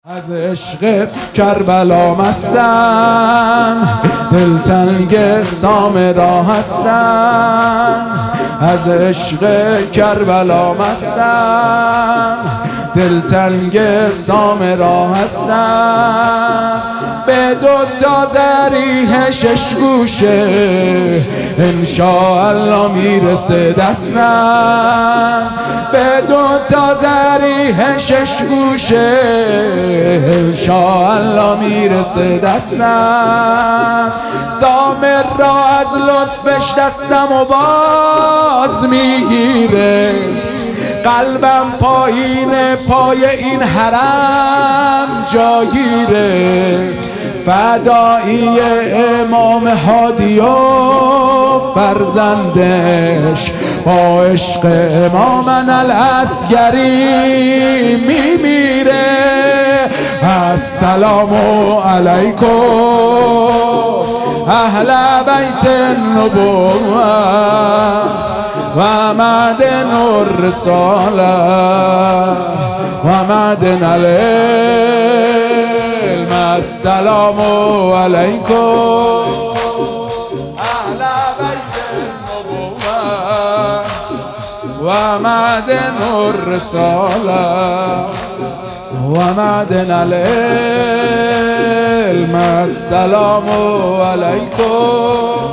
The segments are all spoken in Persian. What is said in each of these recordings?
از عشق کربلا مستم، دلتنگ سامرا هستم. از عشق کربلا مستم، دلتنگ سامرا هستم. به دوتا ضریح شش گوشه انشاءالله میرسه دستم. به دوتا ضریح شش گوشه انشاءالله میرسه دستم. سامر را از لطفش دستم و باز میگیره، قلبم پایین پای این حرم جاگیره. فدایی امام هادی و فرزندش، با عشق امام العسکری میمیره. السلام علیکم اهل بیت النبوة و معدن الرسالة و معدن العلم. السلام علیکم اهل بیت النبوة و معدن الرسالة و معدن العلم. السلام علیکم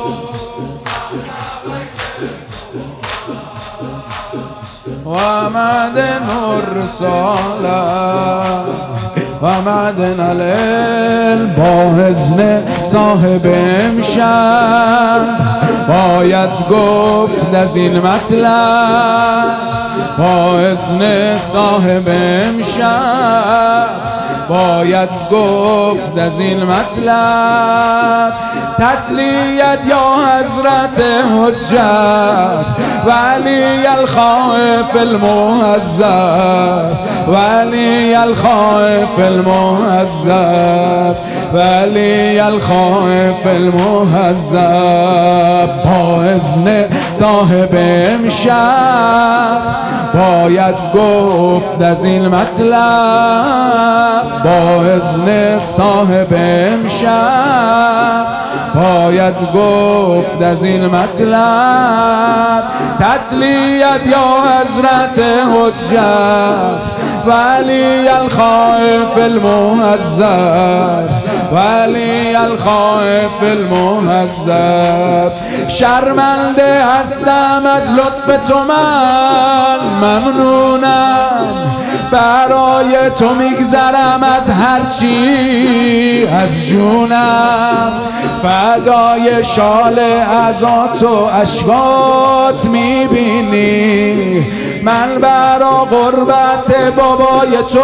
و معدن الرسالة و معدن العلم. با اذن صاحب امشب باید گفت از این مطلب. با اذن صاحب امشب باید گفت از این مطلب. تسلیت یا حضرت حجت ولی الخائف المهذب، ولی الخائف المهذب، ولی الخائف المهذب. با اذن صاحب امشب باید گفت از این مطلب. با اذن صاحب امشب باید گفت از این مطلب. تسلیت یا حضرت حجت ولی الخائف المهذب، ولی الخائف المهذب. شرمنده هستم از لطف تو، من ممنونم. برای تو میگذرم از هرچی از جونم. فدای شال عزات و اشکات میبینی، من برا قربت بابای تو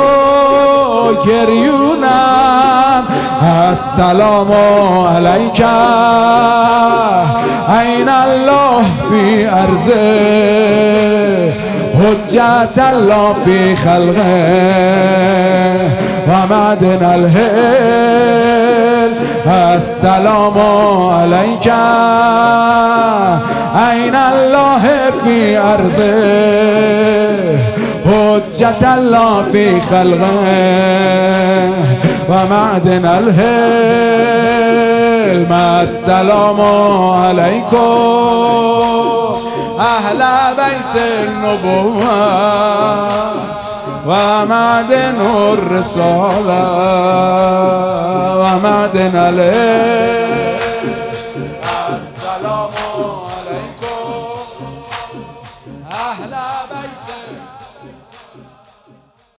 گریونم. السلام علیکم این الله فی ارضه، حجت الله فی خلقه و معدن الهل. السلام علیکم این الله فی ارضه، حجت الله فی خلقه و معدن الهل. السلام علیکم اهل بیت النبوة و معدن الرسالة و معدن العلم. السلام علیکم اهل بیت